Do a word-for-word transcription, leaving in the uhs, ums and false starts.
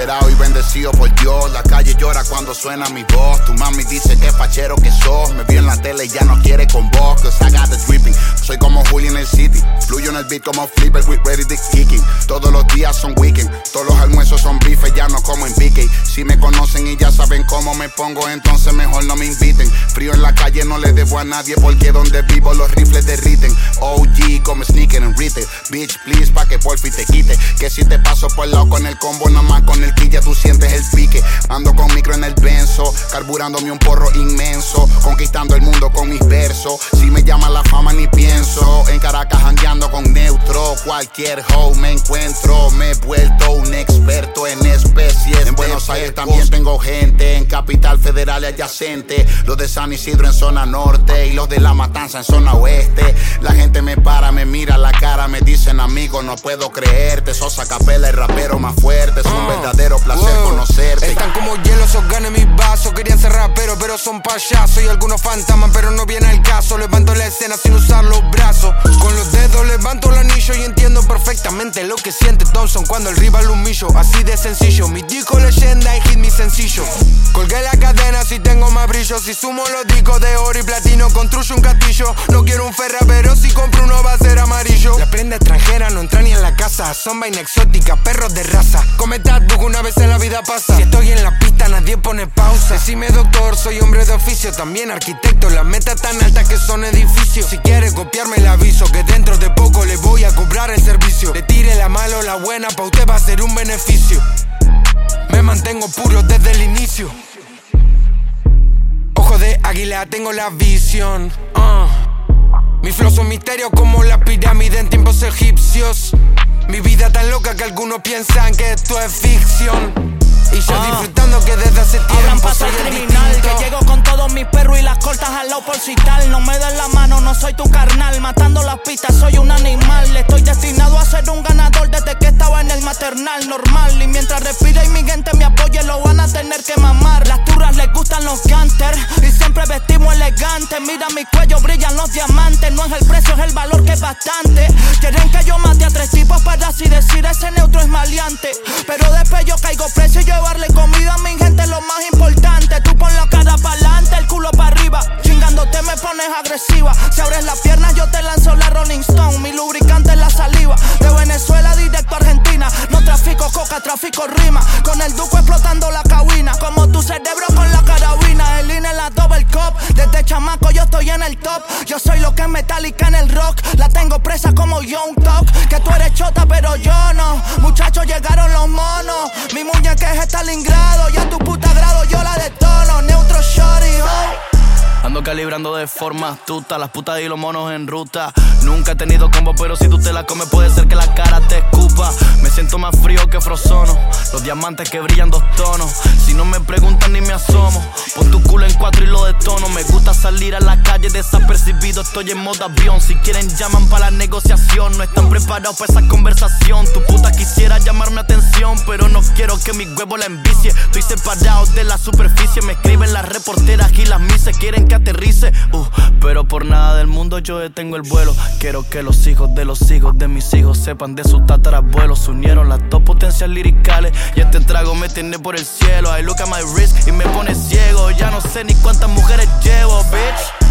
Liberado y bendecido por Dios. La calle llora cuando suena mi voz. Tu mami dice que fachero que sos. Me vio en la tele y ya no quiere con vos. Cause I got the dripping. Soy como Julio en el City. Fluyo en el beat como Flipper with ready dick kicking. Todos los días son weekend. Todos los almuerzos son bife, ya no como en B K. Si me conocen y ya saben cómo me pongo, entonces mejor no me inviten. Frío en la calle no le debo a nadie, porque donde vivo los rifles derriten. O G como sneaker en retail. Bitch please pa' que porfi te quite. Que si te paso por el lado con el combo, nada más con el kit ya tú sientes el pique. Ando con micro en el benzo, carburándome un porro inmenso, conquistando el mundo con mis versos. Si me llama la fama ni pienso. En Caracas jangueando con neutro, cualquier hoe me encuentro. Me he vuelto un experto en especies. En Buenos Aires también tengo gente, en Capital Federal y adyacente. Los de San Isidro en zona norte y los de La Matanza en zona oeste. La gente me para, me mira a la cara, me dicen amigo, no puedo creerte. Sos Acapella, el rapero más fuerte. Es un uh, verdadero placer wow. conocerte. Están como hielo, esos ganan mis vasos. Querían ser raperos, pero son payasos. Y algunos fantasmas, pero no viene al caso. Levanto la escena sin usar los brazos. Con los dedos levanto el anillo y entiendo perfectamente lo que siente Thompson cuando el rival humillo. Así de sencillo, mi disco leyenda y hit mi sencillo. Colgué la cadena si tengo más brillo. Si sumo los discos de oro y platino, construyo un castillo. No quiero un Ferra, pero si compro uno va a ser amarillo. La prenda extranjera no entra ni en la casa. Son vaina exótica, perros de raza. Come tatu que una vez en la vida pasa. Si estoy en la pista nadie pone pausa. Decime doctor, soy hombre de oficio, también arquitecto. La meta tan alta que son edificios. Si quiere copiarme le aviso que dentro de poco le voy a cobrar el servicio. Le tire la mala o la buena, pa' usted va a ser un beneficio. Me mantengo puro desde el inicio. Ojo de águila, tengo la visión. uh. Mi flow son misterios como la pirámide en tiempos egipcios. Mi vida tan loca que algunos piensan que esto es ficción. Y yo uh. disfrutando que desde hace tiempo soy el criminal, distinto. que llego con todos mis perros y las cortas al lado por si tal. No me des la mano, no soy tu carnal. Matando las pistas, soy un animal. Estoy destinado a ser un ganador desde que estaba en el maternal normal. Y mientras respire y mi gente me apoye, lo van a tener que mamar. Las turras les gustan los gangsters y siempre vestimos elegante. Mira mi cuello, brillan los diamantes. No es el precio, es el valor que es bastante. Quieren que yo mate a tres tipos para así decir ese neutro es maleante. Pero después yo caigo precio y llevarle comida a mi gente es lo más importante. Tú pon la cara pa'lante, el culo para arriba. Chingándote me pones agresiva. Si abres las piernas yo te lanzo la Rolling Stone. Mi lubricante es la saliva. De Venezuela directo a Argentina. No trafico coca, trafico rima. Con el duco explotando la cabina. Como tu cerebro con la carabina. El INE la double cup. Desde chamaco yo estoy en el top. Yo soy lo que es Metallica en el rock. La tengo presa como Young Talk. Que tú eres chota pero yo no. Muchachos llegaron los monos. Mi muñeca es Stalingrado. Y a tu puta grado yo la detono. Neutro shorty, oh. Ando calibrando de forma astuta las putas y los monos en ruta. Nunca he tenido combo, pero si tú te la comes puede ser que la cara te escupa. Me siento más frío que Frozono, los diamantes que brillan dos tonos. Si no me preguntan ni me asomo, pon tu culo en cuatro y lo detono. Me gusta salir a la calle desapercibido, estoy en modo avión. Si quieren llaman para la negociación, no están preparados para esa conversación. Tu puta quisiera llamarme atención, pero no quiero que mi huevo la envicie. Estoy separado de la superficie, me escriben las reporteras y las mises. Quieren que aterrice, uh, pero por nada del mundo yo detengo el vuelo. Quiero que los hijos de los hijos de mis hijos sepan de sus tatarabuelos. Se unieron las dos potencias liricales y este trago me tiene por el cielo. I look at my wrist y me pone ciego. Ya no sé ni cuántas mujeres llevo, bitch.